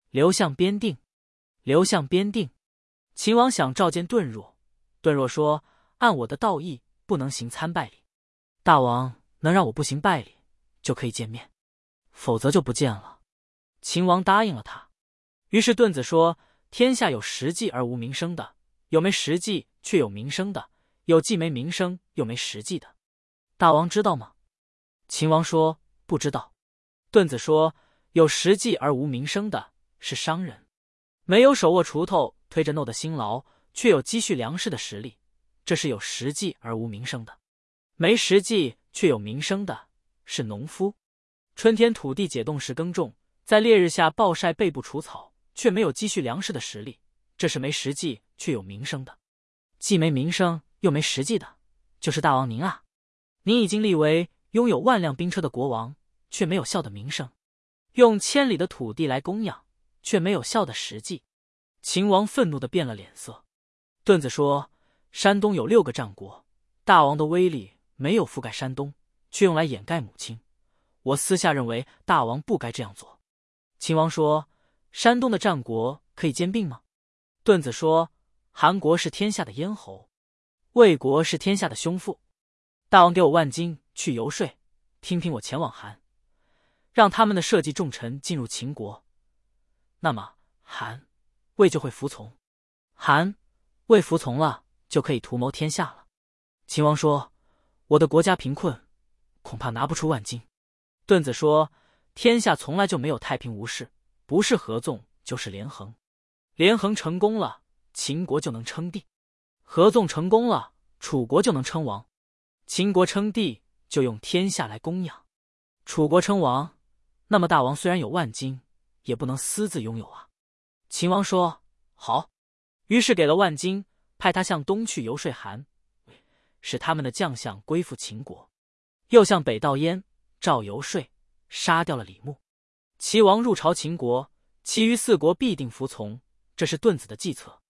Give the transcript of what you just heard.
刘向边定，刘向边定。秦王想召见顿若，顿若说：“按我的道义，不能行参拜礼。大王能让我不行拜礼，就可以见面，否则就不见了。”秦王答应了他。于是顿子说：“天下有实际而无名声的，有没实际却有名声的，有既没名声又没实际的。大王知道吗？”秦王说：“不知道。”顿子说：“有实际而无名声的是商人，没有手握锄头推着弄的辛劳，却有积蓄粮食的实力，这是有实际而无名声的。没实际却有名声的是农夫，春天土地解冻时耕种，在烈日下暴晒背部除草，却没有积蓄粮食的实力，这是没实际却有名声的。既没名声又没实际的，就是大王您啊！您已经立为拥有万辆兵车的国王，却没有效的名声，用千里的土地来供养，却没有效的实际。”秦王愤怒地变了脸色。顿子说：“山东有6个战国，大王的威力没有覆盖山东，却用来掩盖母亲。我私下认为大王不该这样做。”秦王说：“山东的战国可以兼并吗？”顿子说：“韩国是天下的咽喉，魏国是天下的胸腹。大王给我万金去游说，听凭我前往韩，让他们的社稷重臣进入秦国，那么韩、魏就会服从，韩、魏服从了，就可以图谋天下了。”秦王说：“我的国家贫困，恐怕拿不出万金。”顿子说：“天下从来就没有太平无事，不是合纵就是连横。连横成功了，秦国就能称帝；合纵成功了，楚国就能称王。秦国称帝就用天下来供养，楚国称王，那么大王虽然有万金，也不能私自拥有啊。”秦王说：“好。”于是给了万金，派他向东去游说韩，使他们的将相归附秦国；又向北到燕、赵游说，杀掉了李牧。齐王入朝秦国，其余4国必定服从，这是顿子的计策。